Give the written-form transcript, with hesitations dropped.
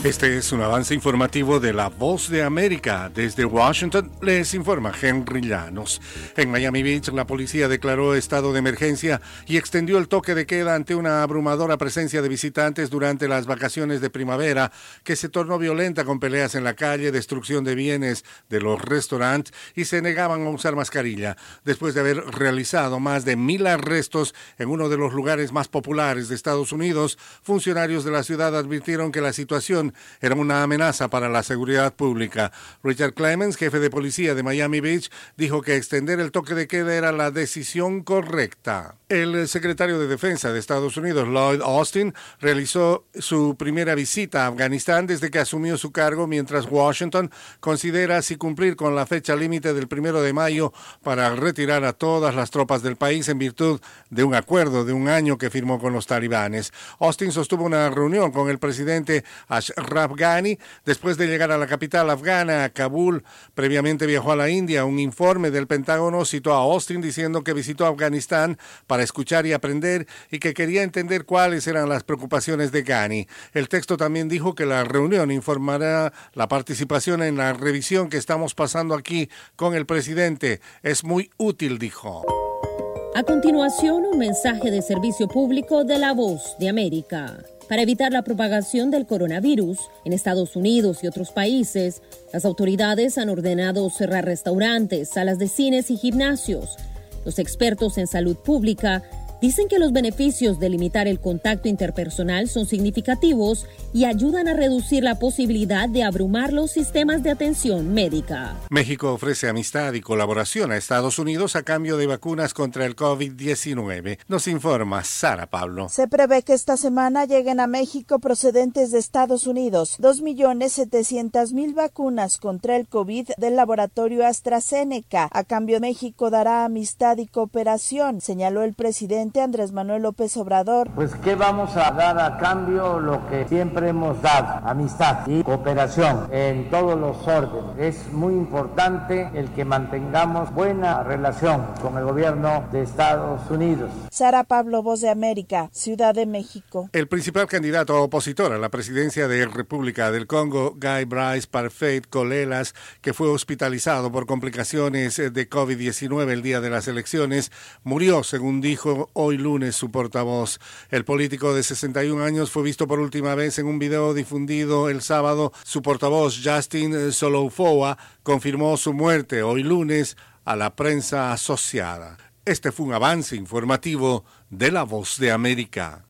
Este es un avance informativo de La Voz de América. Desde Washington les informa Henry Llanos. En Miami Beach, la policía declaró estado de emergencia y extendió el toque de queda ante una abrumadora presencia de visitantes durante las vacaciones de primavera, que se tornó violenta con peleas en la calle, destrucción de bienes de los restaurantes y se negaban a usar mascarilla. Después de haber realizado más de 1,000 arrestos en uno de los lugares más populares de Estados Unidos, funcionarios de la ciudad advirtieron que la situación era una amenaza para la seguridad pública. Richard Clemens, jefe de policía de Miami Beach, dijo que extender el toque de queda era la decisión correcta. El secretario de Defensa de Estados Unidos, Lloyd Austin, realizó su primera visita a Afganistán desde que asumió su cargo, mientras Washington considera si cumplir con la fecha límite del 1 de mayo para retirar a todas las tropas del país en virtud de un acuerdo de un año que firmó con los talibanes. Austin sostuvo una reunión con el presidente Ashraf Ghani después de llegar a la capital afgana, Kabul. Previamente viajó a la India. Un informe del Pentágono citó a Austin diciendo que visitó Afganistán para escuchar y aprender y que quería entender cuáles eran las preocupaciones de Ghani. El texto también dijo que la reunión informará la participación en la revisión que estamos pasando aquí con el presidente. Es muy útil, dijo. A continuación, un mensaje de servicio público de La Voz de América. Para evitar la propagación del coronavirus en Estados Unidos y otros países, las autoridades han ordenado cerrar restaurantes, salas de cines y gimnasios. Los expertos en salud pública dicen que los beneficios de limitar el contacto interpersonal son significativos y ayudan a reducir la posibilidad de abrumar los sistemas de atención médica. México ofrece amistad y colaboración a Estados Unidos a cambio de vacunas contra el COVID-19. Nos informa Sara Pablo. Se prevé que esta semana lleguen a México procedentes de Estados Unidos 2.700.000 vacunas contra el COVID del laboratorio AstraZeneca. A cambio, México dará amistad y cooperación, señaló el presidente Andrés Manuel López Obrador. Pues, ¿qué vamos a dar a cambio? Lo que siempre hemos dado, amistad y cooperación en todos los órdenes. Es muy importante el que mantengamos buena relación con el gobierno de Estados Unidos. Sara Pablo, Voz de América, Ciudad de México. El principal candidato opositor a la presidencia de República del Congo, Guy Brice Parfait Colelas, que fue hospitalizado por complicaciones de COVID-19 el día de las elecciones, murió, según dijo hoy lunes su portavoz. El político de 61 años fue visto por última vez en un video difundido el sábado. Su portavoz, Justin Solofoa, confirmó su muerte hoy lunes a la prensa asociada. Este fue un avance informativo de La Voz de América.